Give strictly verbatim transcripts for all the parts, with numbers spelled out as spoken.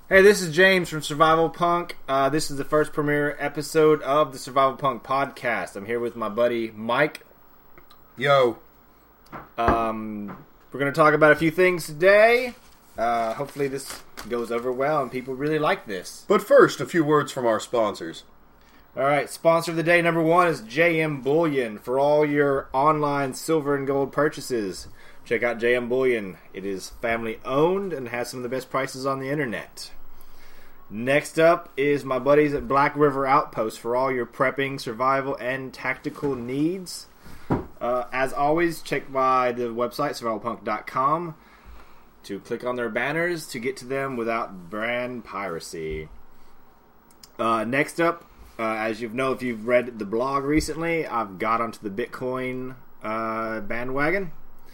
Hey, this is James from Survival Punk. Uh, this is the first premiere episode of the Survival Punk podcast. I'm here with my buddy Mike. Yo. Um, we're going to talk about a few things today. Uh, hopefully this goes over well and people really like this. But first, a few words from our sponsors. Alright, sponsor of the day number one is J M Bullion for all your online silver and gold purchases. Check out J M Bullion. It is family owned and has some of the best prices on the internet. Next up is my buddies at Black River Outpost for all your prepping, survival, and tactical needs. Uh, as always, check by the website survival punk dot com to click on their banners to get to them without brand piracy. Uh, next up, uh, as you know if you've read the blog recently, I've got onto the Bitcoin uh, bandwagon.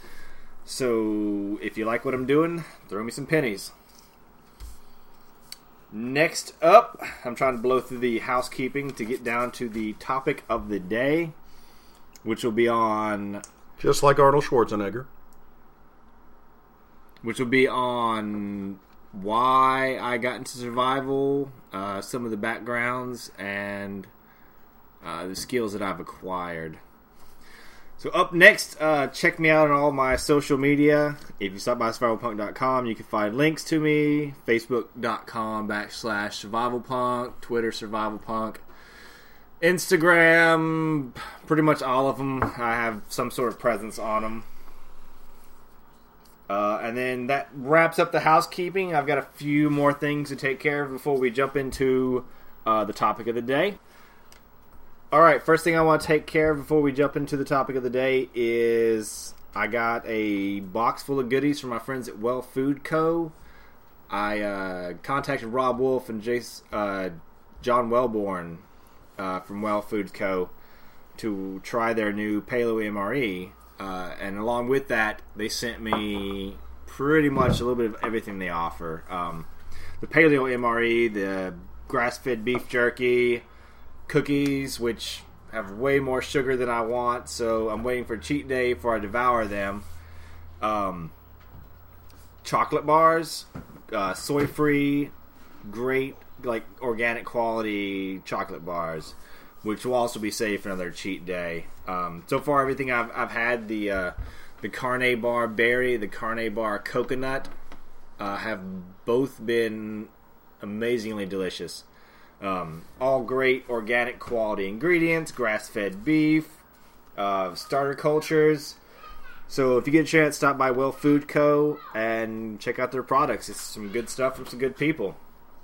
So if you like what I'm doing, throw me some pennies. Next up, I'm trying to blow through the housekeeping to get down to the topic of the day, which will be on... Just like Arnold Schwarzenegger. Which will be on why I got into survival, uh, some of the backgrounds, and uh, the skills that I've acquired. So up next, uh, check me out on all my social media. If you stop by survival punk dot com, you can find links to me. Facebook.com backslash survivalpunk, Twitter survivalpunk, Instagram, pretty much all of them. I have some sort of presence on them. Uh, and then that wraps up the housekeeping. I've got a few more things to take care of before we jump into uh, the topic of the day. Alright, first thing I want to take care of before we jump into the topic of the day is I got a box full of goodies from my friends at Well Food Co. I uh, contacted Rob Wolf and Jace, uh, John Wellborn uh, from Well Food Co. to try their new Paleo M R E. Uh, and along with that, they sent me pretty much a little bit of everything they offer. Um, the Paleo M R E, the grass-fed beef jerky, cookies, which have way more sugar than I want, so I'm waiting for cheat day before I devour them. Um, chocolate bars, uh, soy-free, great, like, organic quality chocolate bars, which will also be saved for another cheat day. Um, so far, everything I've I've had, the uh, the Carne Bar Berry, the Carne Bar Coconut, uh, have both been amazingly delicious. Um, all great organic quality ingredients, grass-fed beef, uh, starter cultures. So if you get a chance, stop by Well Food Co. and check out their products. It's some good stuff from some good people.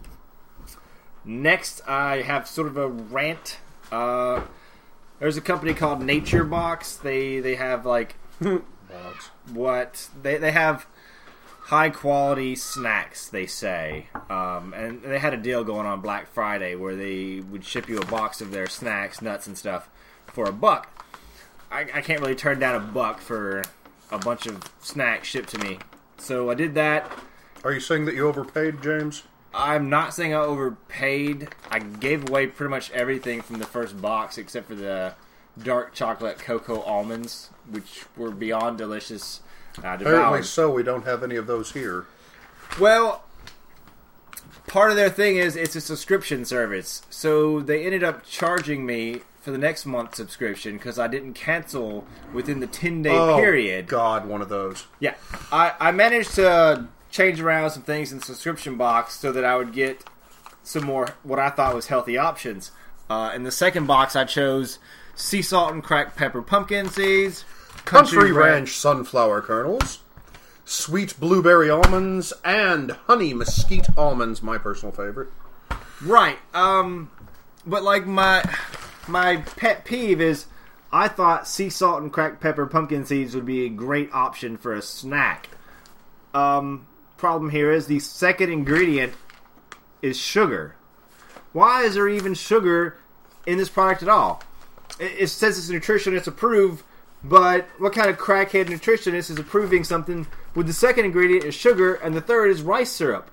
Next, I have sort of a rant. Uh, there's a company called Nature Box. They they have like what they they have. High quality snacks, they say, um, and they had a deal going on Black Friday where they would ship you a box of their snacks, nuts, and stuff for a buck. I, I can't really turn down a buck for a bunch of snacks shipped to me, so I did that. Are you saying that you overpaid, James? I'm not saying I overpaid. I gave away pretty much everything from the first box except for the dark chocolate cocoa almonds, which were beyond delicious. Uh, Apparently so, we don't have any of those here. Well, part of their thing is it's a subscription service. So they ended up charging me for the next month's subscription because I didn't cancel within the ten-day oh, period. God, one of those. Yeah. I, I managed to change around some things in the subscription box so that I would get some more what I thought was healthy options. Uh, in the second box, I chose sea salt and cracked pepper pumpkin seeds, Country, Country Ranch, Ranch sunflower kernels, sweet blueberry almonds, and honey mesquite almonds, my personal favorite. Right. Um, but like my my pet peeve is I thought sea salt and cracked pepper pumpkin seeds would be a great option for a snack. Um, problem here is the second ingredient is sugar. Why is there even sugar in this product at all? It, it says it's nutritionist approved, but what kind of crackhead nutritionist is approving something with the second ingredient is sugar and the third is rice syrup?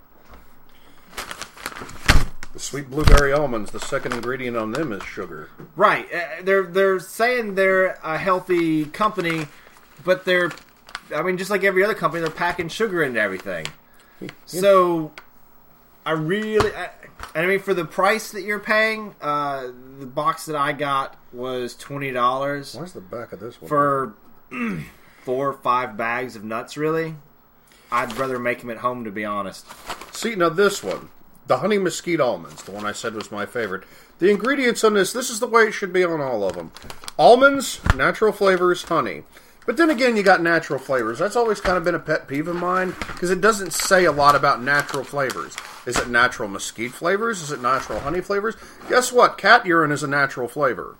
The sweet blueberry almonds, the second ingredient on them is sugar. Right. Uh, they're they're saying they're a healthy company, but they're, I mean, just like every other company, they're packing sugar into everything. So, I really, I, I mean, for the price that you're paying, uh, the box that I got was twenty dollars. Where's the back of this one? For four or five bags of nuts, really. I'd rather make them at home, to be honest. See, now this one, the Honey Mesquite Almonds, the one I said was my favorite. The ingredients on this, this is the way it should be on all of them. Almonds, natural flavors, honey. But then again, you got natural flavors. That's always kind of been a pet peeve of mine, because it doesn't say a lot about natural flavors. Is it natural mesquite flavors? Is it natural honey flavors? Guess what? Cat urine is a natural flavor.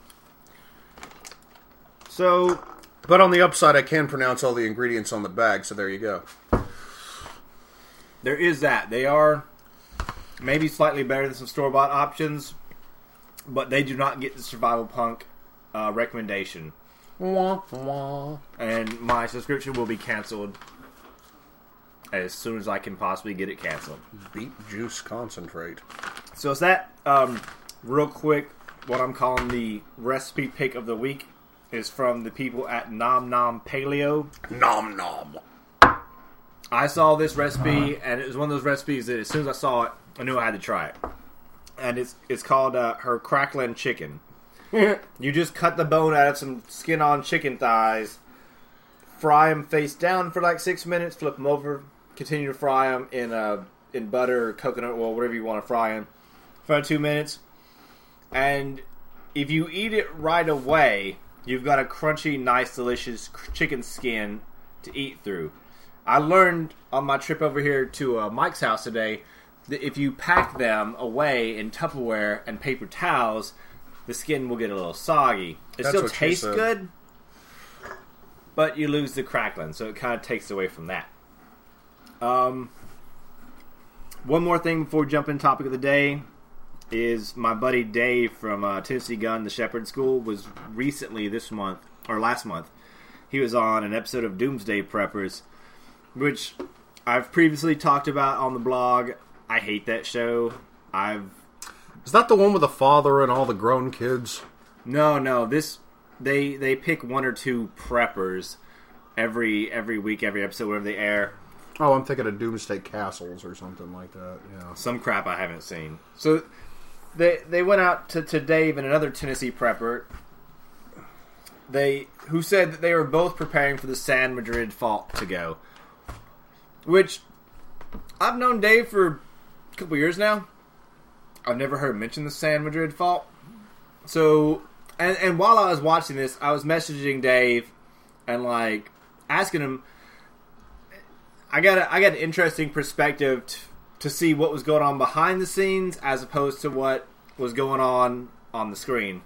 So, but on the upside, I can pronounce all the ingredients on the bag, so there you go. There is that. They are maybe slightly better than some store-bought options, but they do not get the Survival Punk uh, recommendation. Wah, wah. And my subscription will be canceled as soon as I can possibly get it canceled. Beet juice concentrate. So is that, um, real quick, what I'm calling the recipe pick of the week is from the people at Nom Nom Paleo. Nom Nom. I saw this recipe, and it was one of those recipes that as soon as I saw it, I knew I had to try it. And it's it's called uh, her crackling chicken. You just cut the bone out of some skin-on chicken thighs, fry them face down for like six minutes, flip them over, continue to fry them in uh, in butter or coconut oil, whatever you want to fry them, for about two minutes. And if you eat it right away, you've got a crunchy, nice, delicious chicken skin to eat through. I learned on my trip over here to uh, Mike's house today that if you pack them away in Tupperware and paper towels, the skin will get a little soggy. It That's still tastes good, but you lose the crackling, so it kind of takes away from that. Um, one more thing before we jump in topic of the day is my buddy Dave from uh, Tennessee Gun, the Shepherd School, was recently this month, or last month, he was on an episode of Doomsday Preppers, which I've previously talked about on the blog. I hate that show. I've Is that the one with the father and all the grown kids? No, no. This they they pick one or two preppers every every week, every episode, wherever they air. Oh, I'm thinking of Doomsday Castles or something like that. Yeah, some crap I haven't seen. So they they went out to, to Dave and another Tennessee prepper. They who said that they were both preparing for the San Madrid Fault to go, which I've known Dave for a couple years now. I've never heard him mention the San Madrid Fault. So, and, and while I was watching this, I was messaging Dave and like asking him. I got a, I got an interesting perspective t- to see what was going on behind the scenes as opposed to what was going on on the screen.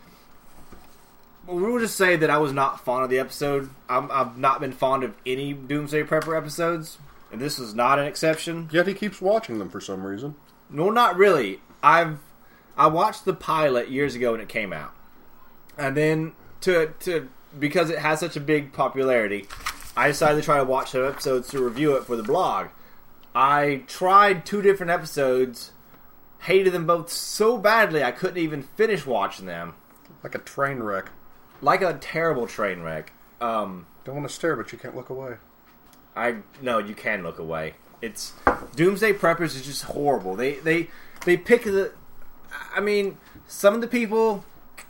Well, we will just say that I was not fond of the episode. I'm, I've not been fond of any Doomsday Prepper episodes, and this is not an exception. Yet he keeps watching them for some reason. No, not really. I've I watched the pilot years ago when it came out, and then to to because it has such a big popularity, I decided to try to watch some episodes to review it for the blog. I tried two different episodes, hated them both so badly I couldn't even finish watching them. Like a train wreck. Like a terrible train wreck. Um, Don't want to stare, but you can't look away. I no, you can look away. It's Doomsday Preppers is just horrible. They they they pick the. I mean, some of the people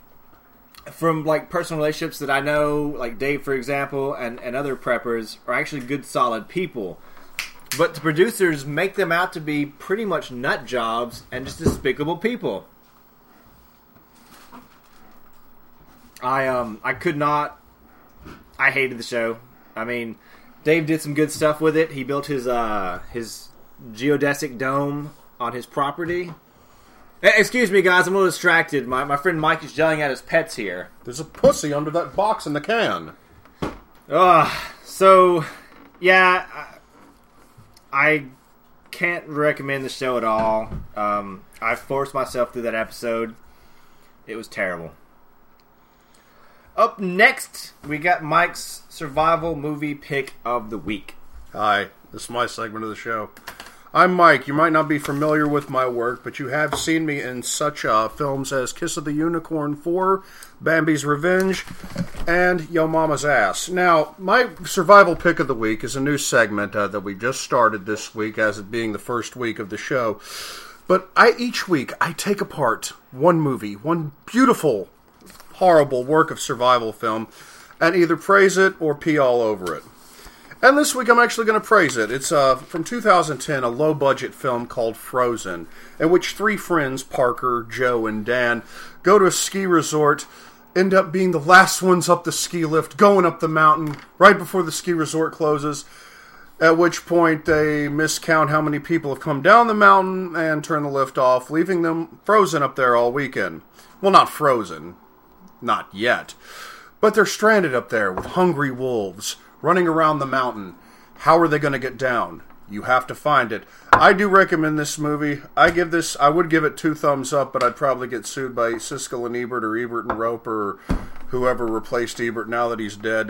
from like personal relationships that I know, like Dave, for example, and, and other preppers, are actually good, solid people. But the producers make them out to be pretty much nut jobs and just despicable people. I um I could not. I hated the show. I mean, Dave did some good stuff with it. He built his uh his geodesic dome on his property. Excuse me, guys, I'm a little distracted. My my friend Mike is yelling at his pets here. There's a pussy under that box in the can. Ugh. So, yeah, I, I can't recommend the show at all. Um, I forced myself through that episode. It was terrible. Up next, we got Mike's survival movie pick of the week. Hi, this is my segment of the show. I'm Mike. You might not be familiar with my work, but you have seen me in such uh, films as Kiss of the Unicorn four, Bambi's Revenge, and Yo Mama's Ass. Now, my survival pick of the week is a new segment uh, that we just started this week, as it being the first week of the show. But I each week, I take apart one movie, one beautiful, horrible work of survival film, and either praise it or pee all over it. And this week I'm actually going to praise it. It's uh, from two thousand ten, a low-budget film called Frozen, in which three friends, Parker, Joe, and Dan, go to a ski resort, end up being the last ones up the ski lift, going up the mountain right before the ski resort closes, at which point they miscount how many people have come down the mountain and turn the lift off, leaving them frozen up there all weekend. Well, not frozen. Not yet. But they're stranded up there with hungry wolves running around the mountain. How are they going to get down? You have to find it. I do recommend this movie. I give this, I would give it two thumbs up, but I'd probably get sued by Siskel and Ebert or Ebert and Roper or whoever replaced Ebert now that he's dead.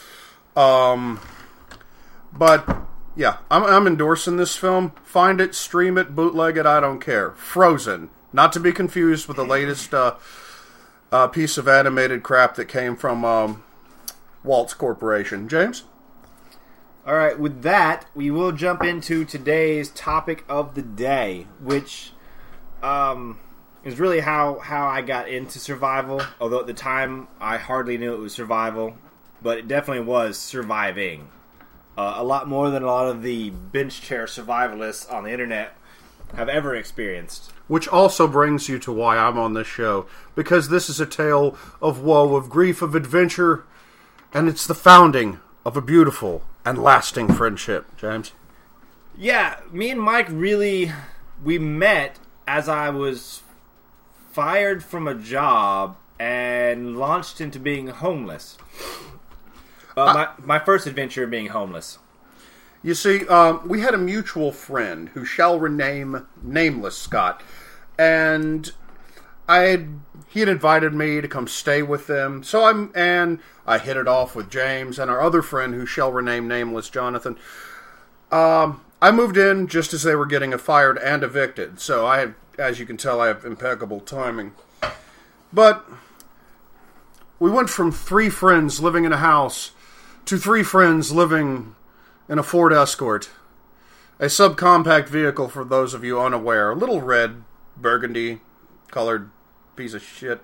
Um, but yeah, I'm, I'm endorsing this film. Find it, stream it, bootleg it, I don't care. Frozen. Not to be confused with the latest uh, uh, piece of animated crap that came from um, Waltz Corporation. James? All right, with that, we will jump into today's topic of the day, which um, is really how, how I got into survival. Although at the time, I hardly knew it was survival, but it definitely was surviving. Uh, a lot more than a lot of the bench chair survivalists on the internet have ever experienced. Which also brings you to why I'm on this show, because this is a tale of woe, of grief, of adventure, and it's the founding of a beautiful and lasting friendship. James? Yeah, me and Mike really, we met as I was fired from a job and launched into being homeless. Uh, uh, my, my first adventure being homeless. You see, um, we had a mutual friend who shall rename nameless Scott, and I had, he had invited me to come stay with them. So I'm and I hit it off with James and our other friend who shall rename nameless Jonathan. Um, I moved in just as they were getting fired and evicted. So I, as you can tell, I have impeccable timing. But we went from three friends living in a house to three friends living in a Ford Escort, a subcompact vehicle for those of you unaware, a little red, burgundy colored piece of shit.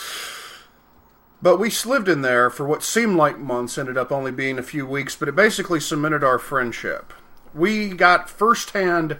But we lived in there for what seemed like months, ended up only being a few weeks, but it basically cemented our friendship. We got firsthand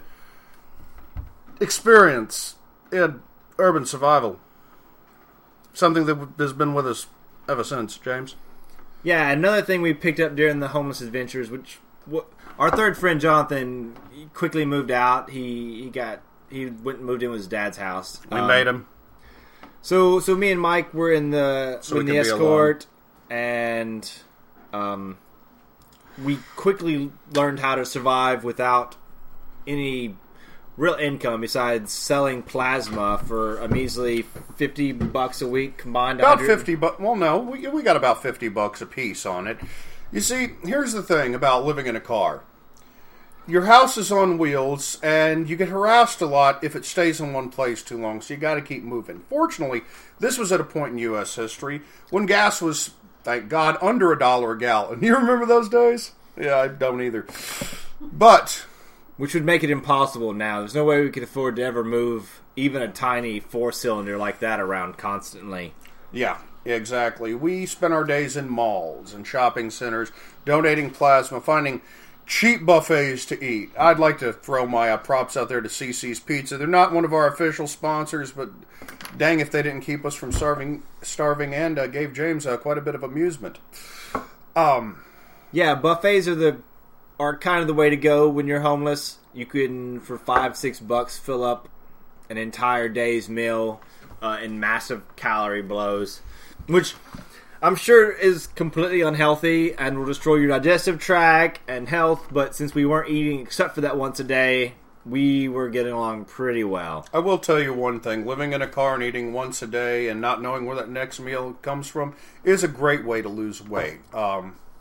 experience in urban survival. Something that has been with us ever since, James. Yeah, another thing we picked up during the homeless adventures, which our third friend Jonathan he quickly moved out. He he got he went and moved in with his dad's house. We um, made him. So so me and Mike were in the so in the Escort, and um, we quickly learned how to survive without any real income besides selling plasma for a measly fifty bucks a week combined. About fifty bucks. Well, no, we we got about fifty bucks a piece on it. You see, here's the thing about living in a car. Your house is on wheels, and you get harassed a lot if it stays in one place too long, so you got to keep moving. Fortunately, this was at a point in U S history when gas was, thank God, under a dollar a gallon. You remember those days? Yeah, I don't either. But which would make it impossible now. There's no way we could afford to ever move even a tiny four-cylinder like that around constantly. Yeah, exactly. We spent our days in malls and shopping centers, donating plasma, finding cheap buffets to eat. I'd like to throw my uh, props out there to C C's Pizza. They're not one of our official sponsors, but dang if they didn't keep us from starving, starving and uh, gave James uh, quite a bit of amusement. Um, yeah, buffets are the are kind of the way to go when you're homeless. You can, for five, six bucks, fill up an entire day's meal uh, in massive calorie blows, which I'm sure is completely unhealthy and will destroy your digestive tract and health, but since we weren't eating except for that once a day, we were getting along pretty well. I will tell you one thing. Living in a car and eating once a day and not knowing where that next meal comes from is a great way to lose weight. Um,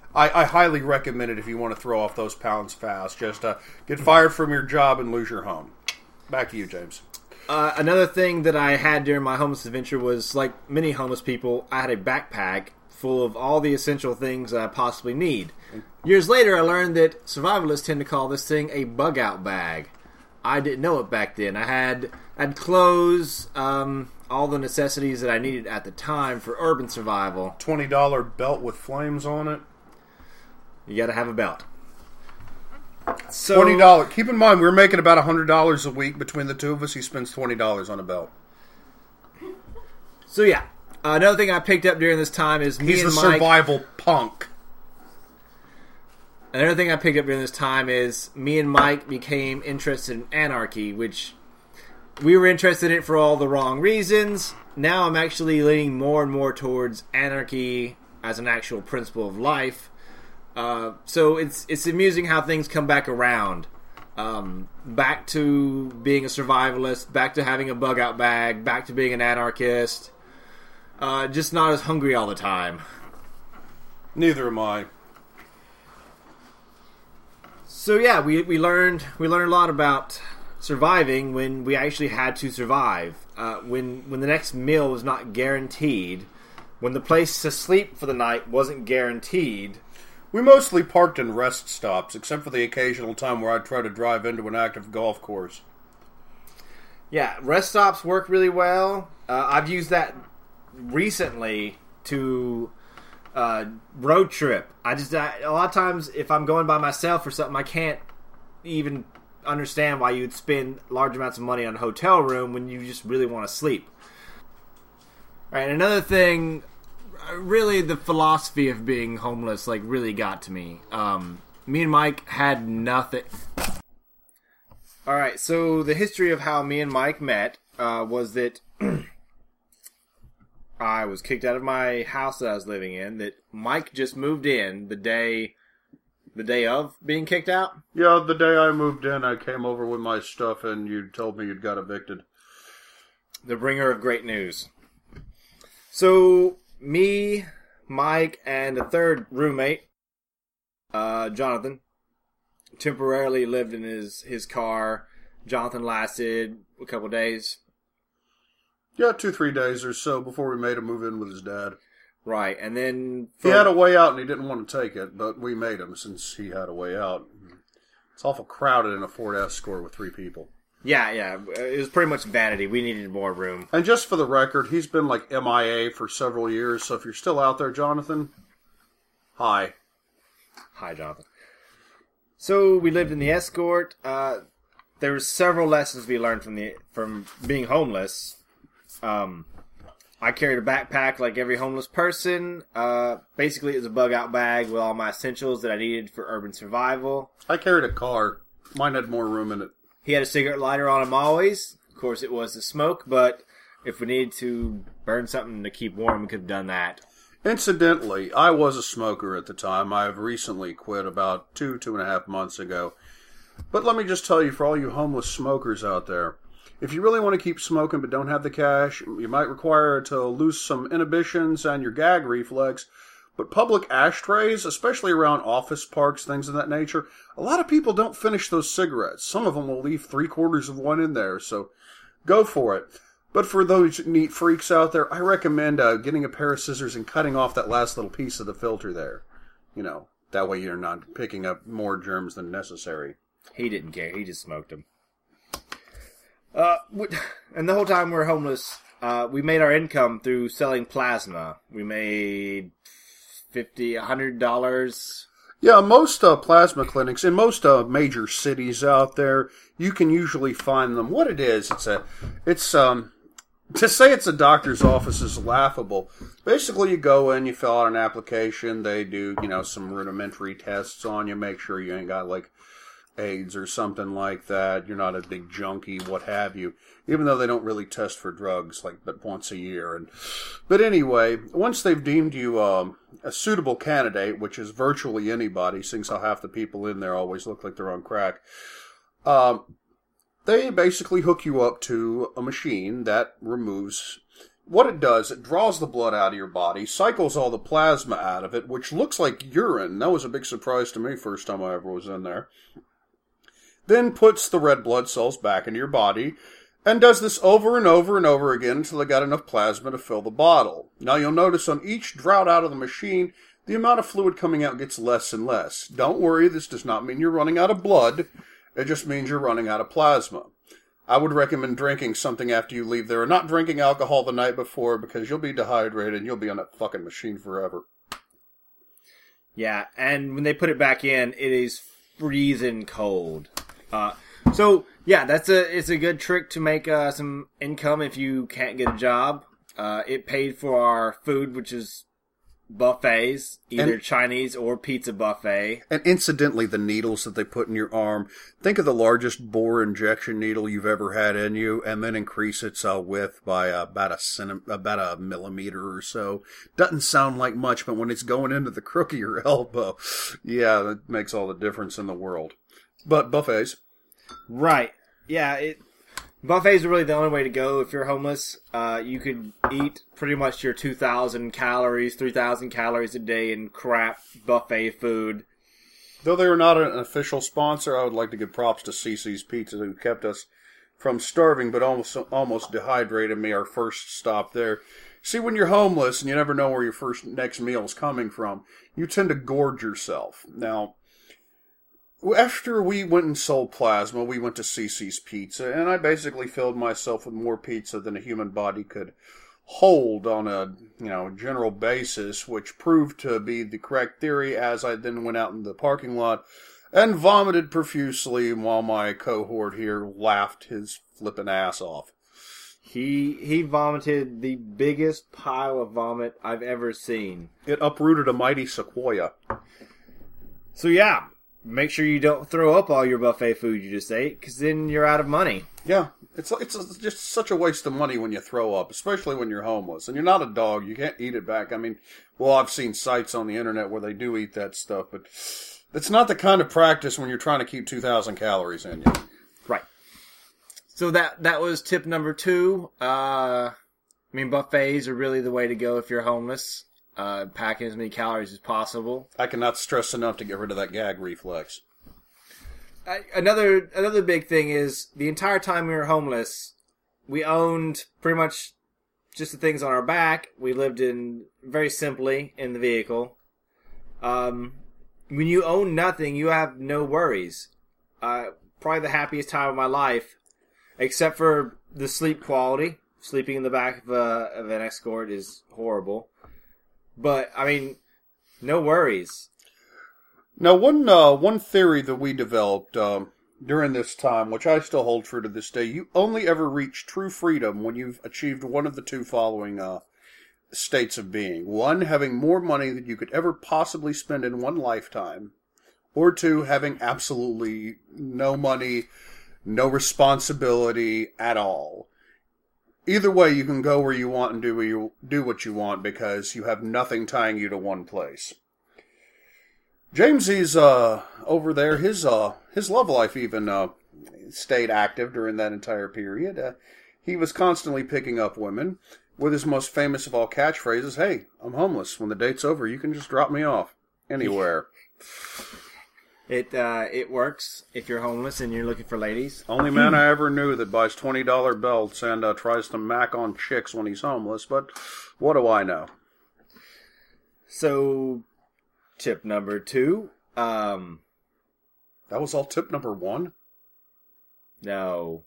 I, I highly recommend it if you want to throw off those pounds fast. Just uh, get fired from your job and lose your home. Back to you, James. Uh, another thing that I had during my homeless adventure was, like many homeless people, I had a backpack full of all the essential things that I possibly need. Years later, I learned that survivalists tend to call this thing a bug-out bag. I didn't know it back then. I had I had clothes, um, all the necessities that I needed at the time for urban survival. twenty dollar belt with flames on it. You got to have a belt. So, twenty dollars. Keep in mind, we're making about one hundred dollars a week between the two of us. He spends twenty dollars on a belt. So, yeah. Uh, another thing I picked up during this time is me He's and the Mike... survival punk. Another thing I picked up during this time is me and Mike became interested in anarchy, which we were interested in it for all the wrong reasons. Now I'm actually leaning more and more towards anarchy as an actual principle of life. Uh, so it's it's amusing how things come back around. Um, back to being a survivalist, back to having a bug-out bag, back to being an anarchist. Uh, just not as hungry all the time. Neither am I. So yeah, we we learned we learned a lot about surviving when we actually had to survive. Uh, when when the next meal was not guaranteed, when the place to sleep for the night wasn't guaranteed. We mostly parked in rest stops, except for the occasional time where I'd try to drive into an active golf course. Yeah, rest stops work really well. Uh, I've used that recently to uh, road trip. I just I, a lot of times if I'm going by myself or something, I can't even understand why you'd spend large amounts of money on a hotel room when you just really want to sleep. All right, another thing. Really, the philosophy of being homeless like really got to me. Um, me and Mike had nothing. All right, so the history of how me and Mike met uh, was that I was kicked out of my house that I was living in. That Mike just moved in the day, the day of being kicked out. Yeah, the day I moved in, I came over with my stuff, and you told me you'd got evicted. The bringer of great news. So. Me, Mike, and a third roommate, uh, Jonathan, temporarily lived in his, his car. Jonathan lasted a couple days. Yeah, two, three days or so before we made him move in with his dad. Right, and then... He had a way out and he didn't want to take it, but we made him since he had a way out. It's awful crowded in a Ford Escort with three people. Yeah, yeah. It was pretty much vanity. We needed more room. And just for the record, he's been like M I A for several years, so if you're still out there, Jonathan, hi. Hi, Jonathan. So we lived in the Escort. Uh, there were several lessons we learned from the from being homeless. Um, I carried a backpack like every homeless person. Uh, basically, it was a bug-out bag with all my essentials that I needed for urban survival. I carried a car. Mine had more room in it. He had a cigarette lighter on him always. Of course, it was the smoke, but if we needed to burn something to keep warm, we could have done that. Incidentally, I was a smoker at the time. I've recently quit about two, two and a half months ago. But let me just tell you, for all you homeless smokers out there, if you really want to keep smoking but don't have the cash, you might require to lose some inhibitions and your gag reflex. But public ashtrays, especially around office parks, things of that nature, a lot of people don't finish those cigarettes. Some of them will leave three quarters of one in there, so go for it. But for those neat freaks out there, I recommend uh, getting a pair of scissors and cutting off that last little piece of the filter there. You know, that way you're not picking up more germs than necessary. He didn't care. He just smoked them. Uh, and the whole time we were homeless, uh, we made our income through selling plasma. We made fifty dollars, one hundred dollars. Yeah, most uh, plasma clinics in most uh, major cities out there, you can usually find them. What it is, it's a, it's um, to say it's a doctor's office is laughable. Basically, you go in, you fill out an application, they do, you know, some rudimentary tests on you, make sure you ain't got like AIDS or something like that. You're not a big junkie, what have you. Even though they don't really test for drugs, like, but once a year. And But anyway, once they've deemed you um, a suitable candidate, which is virtually anybody, seeing how half the people in there always look like they're on crack, um, they basically hook you up to a machine that removes what it does, it draws the blood out of your body, cycles all the plasma out of it, which looks like urine. That was a big surprise to me first time I ever was in there. Then puts the red blood cells back into your body, and does this over and over and over again until they got enough plasma to fill the bottle. Now you'll notice on each drought out of the machine, the amount of fluid coming out gets less and less. Don't worry, this does not mean you're running out of blood. It just means you're running out of plasma. I would recommend drinking something after you leave there, and not drinking alcohol the night before, because you'll be dehydrated and you'll be on that fucking machine forever. Yeah, and when they put it back in, it is freezing cold. Uh, so, yeah, that's a it's a good trick to make uh, some income if you can't get a job. Uh, it paid for our food, which is buffets, either and, Chinese or pizza buffet. And incidentally, the needles that they put in your arm, think of the largest bore injection needle you've ever had in you, and then increase its uh, width by uh, about a centi- about a millimeter or so. Doesn't sound like much, but when it's going into the crook of your elbow, yeah, that makes all the difference in the world. But buffets. Right. Yeah, it... Buffets are really the only way to go if you're homeless. Uh, you could eat pretty much your two thousand calories, three thousand calories a day in crap buffet food. Though they are not an official sponsor, I would like to give props to C C's Pizza, who kept us from starving but almost almost dehydrated me our first stop there. See, when you're homeless and you never know where your first next meal is coming from, you tend to gorge yourself. Now, after we went and sold plasma, we went to C C's Pizza, and I basically filled myself with more pizza than a human body could hold on a, you know, general basis, which proved to be the correct theory as I then went out in the parking lot and vomited profusely while my cohort here laughed his flippin' ass off. He he vomited the biggest pile of vomit I've ever seen. It uprooted a mighty sequoia. So yeah. Make sure you don't throw up all your buffet food you just ate, because then you're out of money. Yeah, it's it's just such a waste of money when you throw up, especially when you're homeless. And you're not a dog, you can't eat it back. I mean, well, I've seen sites on the internet where they do eat that stuff, but it's not the kind of practice when you're trying to keep two thousand calories in you. Right. So that, that was tip number two. Uh, I mean, buffets are really the way to go if you're homeless. Uh, packing as many calories as possible. I cannot stress enough to get rid of that gag reflex. I, another another big thing is the entire time we were homeless, we owned pretty much just the things on our back. We lived in very simply in the vehicle. Um, when you own nothing, you have no worries. Uh, probably the happiest time of my life, except for the sleep quality. Sleeping in the back of, a, of an Escort is horrible. But, I mean, no worries. Now, one uh, one theory that we developed um, during this time, which I still hold true to this day, you only ever reach true freedom when you've achieved one of the two following uh, states of being. One, having more money than you could ever possibly spend in one lifetime. Or two, having absolutely no money, no responsibility at all. Either way, you can go where you want and do what you, do what you want because you have nothing tying you to one place. Jamesy's uh, over there, his uh, his love life even uh, stayed active during that entire period. Uh, he was constantly picking up women with his most famous of all catchphrases, "Hey, I'm homeless. When the date's over, you can just drop me off anywhere." It uh, it works if you're homeless and you're looking for ladies. Only man I ever knew that buys twenty dollar belts and uh, tries to mac on chicks when he's homeless, but what do I know? So, tip number two. Um, that was all tip number one? No.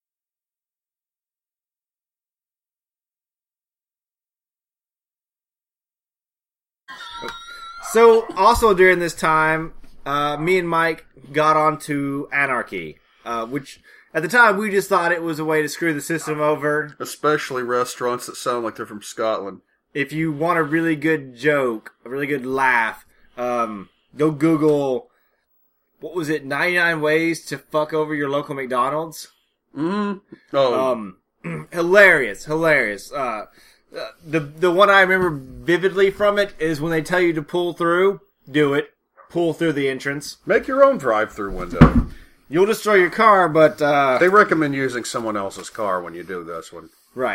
So, also during this time, uh, me and Mike got onto Anarchy, uh, which at the time we just thought it was a way to screw the system over. Especially restaurants that sound like they're from Scotland. If you want a really good joke, a really good laugh, um, go Google, what was it, ninety-nine ways to fuck over your local McDonald's? Mm-hmm. Oh. Um, hilarious, hilarious. Uh, the the one I remember vividly from it is when they tell you to pull through, do it. Pull through the entrance. Make your own drive-through window. You'll destroy your car, but... Uh, they recommend using someone else's car when you do this one. Right.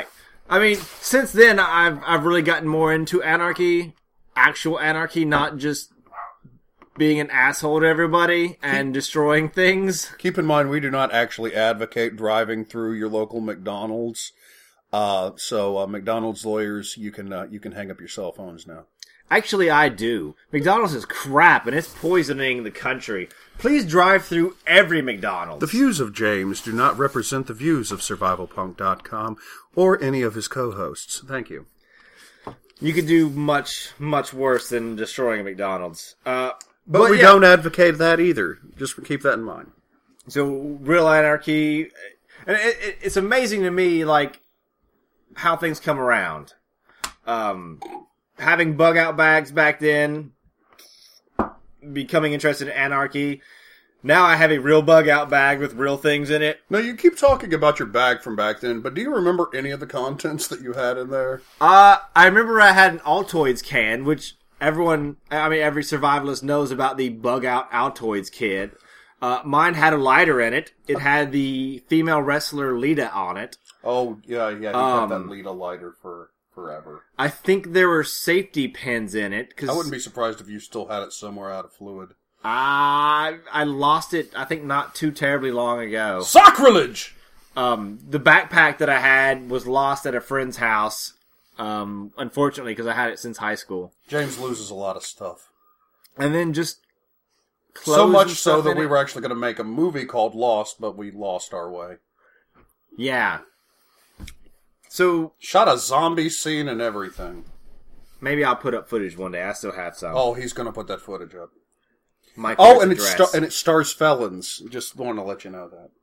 I mean, since then, I've I've really gotten more into anarchy, actual anarchy, not just being an asshole to everybody and destroying things. Keep in mind, we do not actually advocate driving through your local McDonald's. Uh, so, uh, McDonald's lawyers, you can uh, you can hang up your cell phones now. Actually, I do. McDonald's is crap, and it's poisoning the country. Please drive through every McDonald's. The views of James do not represent the views of survival punk dot com or any of his co-hosts. Thank you. You could do much, much worse than destroying a McDonald's. Uh, but, but we yeah. don't advocate that either. Just keep that in mind. So, real anarchy... And it, it, it's amazing to me, like, how things come around. Um... Having bug-out bags back then, becoming interested in anarchy. Now I have a real bug-out bag with real things in it. Now, you keep talking about your bag from back then, but do you remember any of the contents that you had in there? Uh, I remember I had an Altoids can, which everyone, I mean, every survivalist knows about the bug-out Altoids kit. Uh, mine had a lighter in it. It had the female wrestler Lita on it. Oh, yeah, yeah, you Um, had that Lita lighter for... forever. I think there were safety pins in it. Cause I wouldn't be surprised if you still had it somewhere out of fluid. I I lost it, I think, not too terribly long ago. Sacrilege! Um, the backpack that I had was lost at a friend's house, um, unfortunately, because I had it since high school. James loses a lot of stuff. And then just clothes So much and so stuff that in we it. were actually going to make a movie called Lost, but we lost our way. Yeah. So, Shot a zombie scene and everything. maybe I'll put up footage one day. I still have some. Oh, he's going to put that footage up. Mike Oh, Pierce and it, address. star- and it stars felons. Just want to let you know that.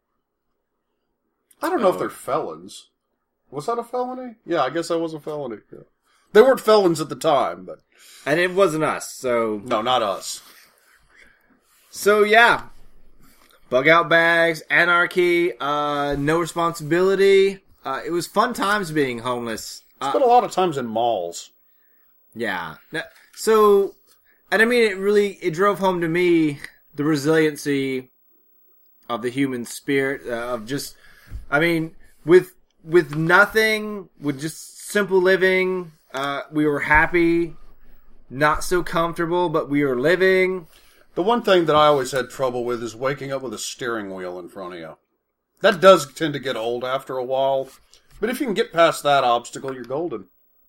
I don't know Oh. if they're felons. Was that a felony? Yeah, I guess that was a felony. Yeah. They weren't felons at the time, but... And it wasn't us, so... No, not us. So, yeah. Bug out bags, anarchy, uh, no responsibility. Uh, it was fun times being homeless. Uh, Spent a lot of times in malls. Yeah. Now- So, and I mean, it really, it drove home to me the resiliency of the human spirit, uh, of just, I mean, with, with nothing, with just simple living, uh, we were happy, not so comfortable, but we were living. The one thing that I always had trouble with is waking up with a steering wheel in front of you. That does tend to get old after a while. But if you can get past that obstacle, you're golden.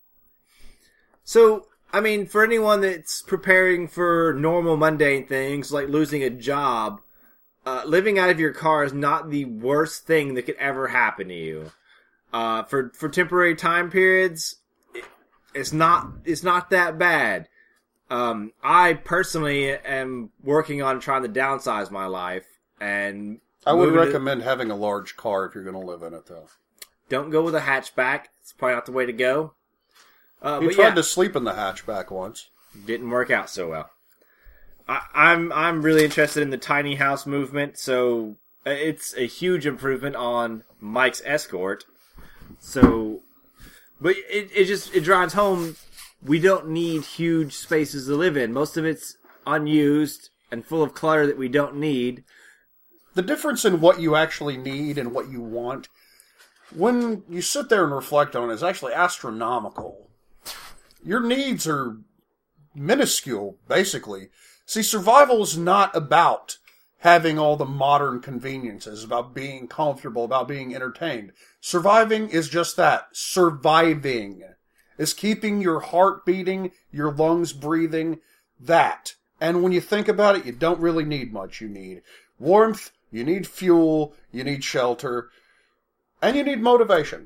So, I mean, for anyone that's preparing for normal mundane things, like losing a job, uh, living out of your car is not the worst thing that could ever happen to you. Uh, for, for temporary time periods, it, it's not, it's not that bad. Um, I personally am working on trying to downsize my life, and I would moving to- recommend having a large car if you're going to live in it, though. don't go with a hatchback. It's probably not the way to go. Uh, You but tried yeah. to sleep in the hatchback once. Didn't work out so well. I, I'm I'm really interested in the tiny house movement, so it's a huge improvement on Mike's Escort. So, but it it just it drives home. We don't need huge spaces to live in. Most of it's unused and full of clutter that we don't need. The difference in what you actually need and what you want, when you sit there and reflect on it, is actually astronomical. Your needs are minuscule, basically. See, survival is not about having all the modern conveniences, about being comfortable, about being entertained. Surviving is just that. Surviving is keeping your heart beating, your lungs breathing, that. And when you think about it, you don't really need much. You need warmth, you need fuel, you need shelter, and you need motivation.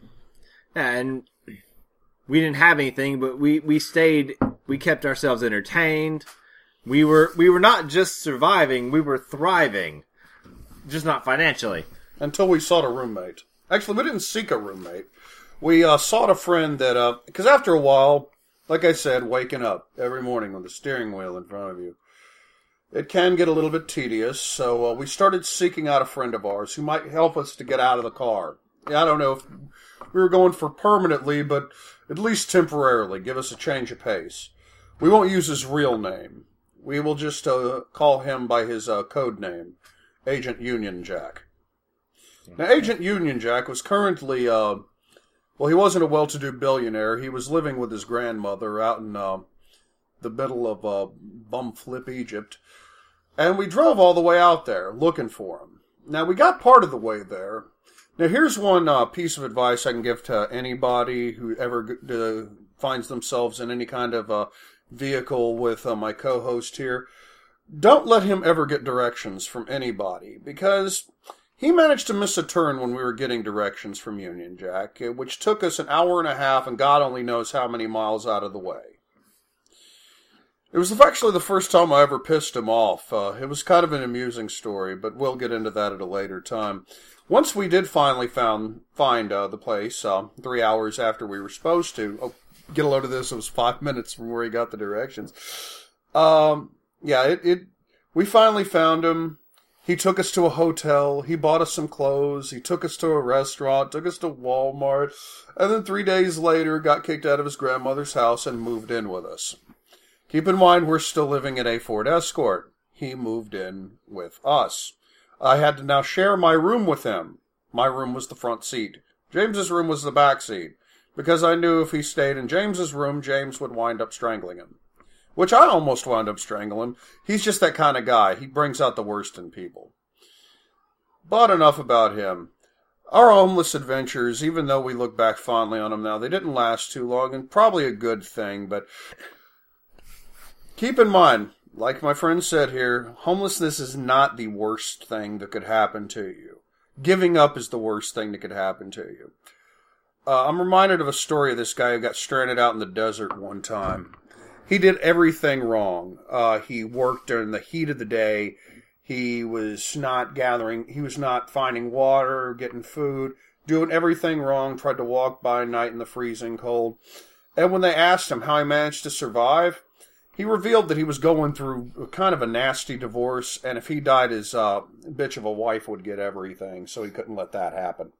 And we didn't have anything, but we, we stayed, we kept ourselves entertained. We were we were not just surviving, we were thriving. Just not financially. Until we sought a roommate. Actually, we didn't seek a roommate. We uh, sought a friend that, uh, because after a while, like I said, waking up every morning with the steering wheel in front of you, it can get a little bit tedious, so uh, we started seeking out a friend of ours who might help us to get out of the car. Yeah, I don't know if we were going for permanently, but at least temporarily, give us a change of pace. We won't use his real name. We will just uh, call him by his uh, code name, Agent Union Jack. Now, Agent Union Jack was currently uh, Well, he wasn't a well-to-do billionaire. He was living with his grandmother out in uh, the middle of uh, bumflip Egypt. And we drove all the way out there looking for him. Now, we got part of the way there. Now, here's one uh, piece of advice I can give to anybody who ever uh, finds themselves in any kind of uh, vehicle with uh, my co-host here. Don't let him ever get directions from anybody, because he managed to miss a turn when we were getting directions from Union Jack, which took us an hour and a half and God only knows how many miles out of the way. It was actually the first time I ever pissed him off. Uh, it was kind of an amusing story, but we'll get into that at a later time. Once we did finally found, find uh, the place, uh, three hours after we were supposed to, oh, get a load of this, it was five minutes from where he got the directions. Um, yeah, it, it, we finally found him. He took us to a hotel, he bought us some clothes, he took us to a restaurant, took us to Walmart, and then three days later got kicked out of his grandmother's house and moved in with us. Keep in mind, we're still living in a Ford Escort. He moved in with us. I had to now share my room with him. My room was the front seat. James's room was the back seat, because I knew if he stayed in James's room, James would wind up strangling him. Which I almost wound up strangling. He's just that kind of guy. He brings out the worst in people. But enough about him. Our homeless adventures, even though we look back fondly on them now, they didn't last too long, and probably a good thing, but keep in mind, like my friend said here, homelessness is not the worst thing that could happen to you. Giving up is the worst thing that could happen to you. Uh, I'm reminded of a story of this guy who got stranded out in the desert one time. He did everything wrong. Uh, he worked during the heat of the day. He was not gathering, he was not finding water, getting food, doing everything wrong, tried to walk by night in the freezing cold. And when they asked him how he managed to survive, he revealed that he was going through kind of a nasty divorce, and if he died, his uh, bitch of a wife would get everything, so he couldn't let that happen.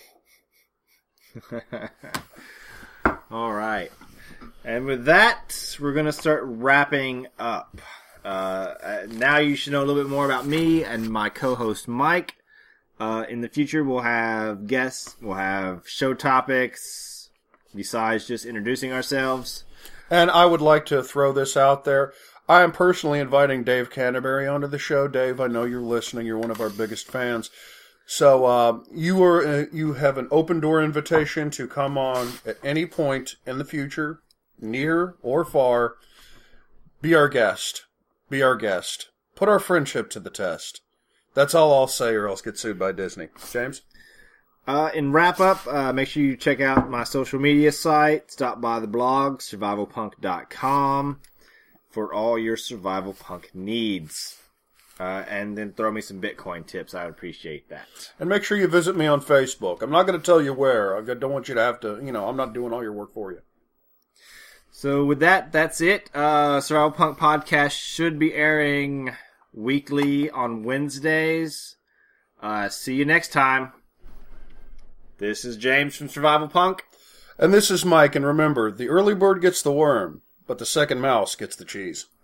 All right. And with that, we're going to start wrapping up. Uh, now you should know a little bit more about me and my co-host, Mike. Uh, in the future, we'll have guests, we'll have show topics, besides just introducing ourselves. And I would like to throw this out there. I am personally inviting Dave Canterbury onto the show. Dave, I know you're listening. You're one of our biggest fans. So uh, you are uh, you have an open door invitation to come on at any point in the future, near or far. Be our guest. Be our guest. Put our friendship to the test. That's all I'll say, or else get sued by Disney. James? Uh, in wrap up, uh, make sure you check out my social media site. Stop by the blog, survival punk dot com, for all your survival punk needs. Uh, and then throw me some Bitcoin tips. I would appreciate that. And make sure you visit me on Facebook. I'm not going to tell you where. I don't want you to have to, you know, I'm not doing all your work for you. So with that, that's it. Uh, Survival Punk Podcast should be airing weekly on Wednesdays. Uh, see you next time. This is James from Survival Punk. And this is Mike, and remember, the early bird gets the worm, but the second mouse gets the cheese.